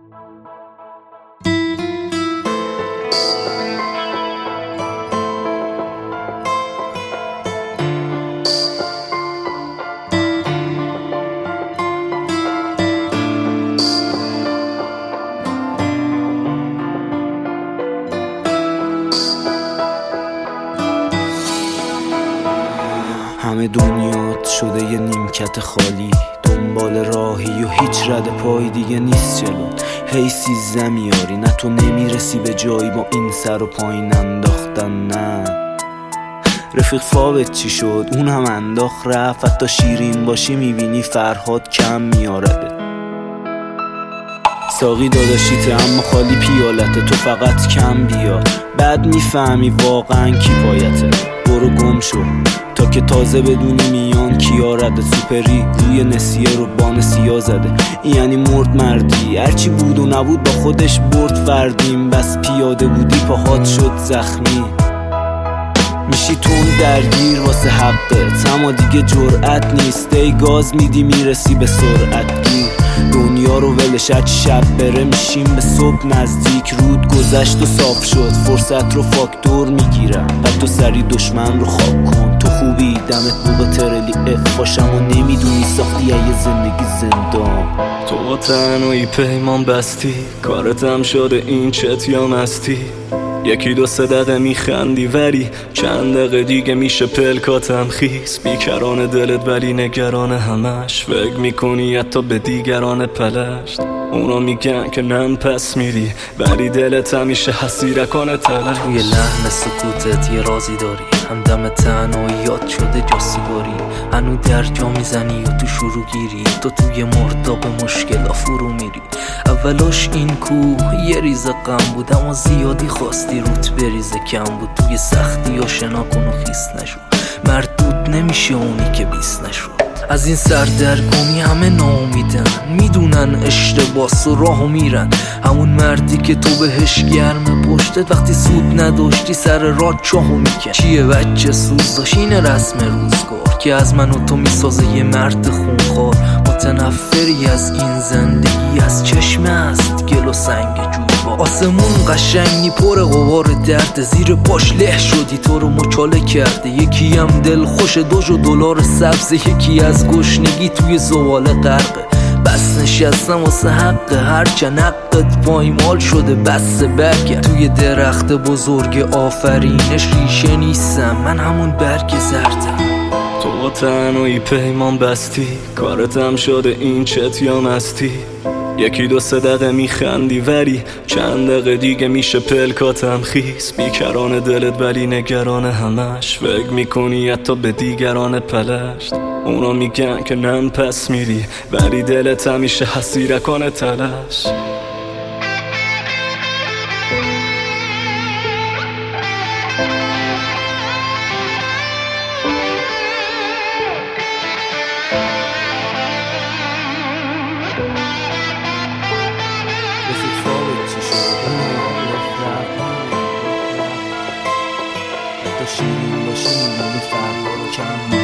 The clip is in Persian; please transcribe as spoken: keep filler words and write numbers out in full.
همه دنیات شده یه نیمکت خالی، دنبال راهی و هیچ رد پای دیگه نیست جلوت. هی سیزده میاری نه تو نمیرسی به جایی، با این سر و پایین انداختن نه. رفیق فاوت چی شد؟ اون هم انداخت رفت. حتی شیرین باشی میبینی فرهاد کم میارده. ساقی داداشیته اما خالی پیالته، تو فقط کم بیا بعد میفهمی واقعا کی پایته. برو گم شو تا که تازه بدونی میان کیا رده. سوپری روی نسیه رو بان سیا زده، یعنی مرد مردی. هرچی بود و نبود با خودش برد فردیم. بس پیاده بودی پاهات شد زخمی، میشی تون درگیر واسه حقت. اما دیگه جرأت نیست، ای گاز میدی میرسی به سرعت گیر. دنیا رو ولش هرچی شب بره میشیم به صبح نزدیک. رود گذشت و صاف شد، فرصت رو فاکتور میگیرم. بعد تو سری دشمن رو خواب کن. تو خوبی دمت بوق ترلی اف باشم و نمیدونی ساختی یه زندگی زندان. تو با تنهایی پیمان بستی، کارتم شده این چت یا مستی. یکی دو سه دقیقه میخندی ولی چند دقیقه دیگه میشه پلکاتم خیس. بیکران دلت ولی نگران همش، فکر میکنی حتی به دیگران پلشت. اونا میگن که نم پس میری ولی دلت همیشه حسیرکان تلش. توی لحن سکوتت یه رازی داری، همدم تنهاییات شده جاسیگاری. هنو در جا میزنی و تو شروع گیری، تو توی مرداب مشکل فرو میری. اولاش این کوه یه ریز غم بود، اما زیادی خواستی روت بریزه کم بود. توی سختی یا شنا کن و خیس نشو، مردود نمیشه اونی که بیس نشو. از این سردرگمی همه ناامیدن، میدونن اشتباس و راهو میرن. همون مردی که تو بهش گرم پشتت، وقتی سود نداشتی سر راه چاهو میکن. چیه بچه سوز داشت اینه رسم روزگار، که از من و تو میسازه یه مرد خونخوار. متنفری از این زندگی، از چشم است گل و سنگ جوبا. آسمون قشنگی پر غبار درد، زیر پاش له شدی تو رو مچاله کرده. یکی هم دل خوش دوش و دلار سبز، یکی از گشنگی توی زواله غرقه. بس نشستم واسه حق هرچند حقت پایمال شده. بس برگرد توی درخت بزرگ آفرینش ریشه نیستم، من همون برگ زردم. تو با تنهایی پیمان بستی، کارتم شده این چت یا مستی. یکی دو سه دقیقه میخندی ولی چند دقیقه دیگه میشه پلکاتم خیس. بیکران دلت ولی نگران همش، فکر میکنی حتی به دیگران پلشت. اونا میگن که نم پس میری ولی دلت همیشه حسیرکان تلش. شیرین باشی میبینی فرهاد کم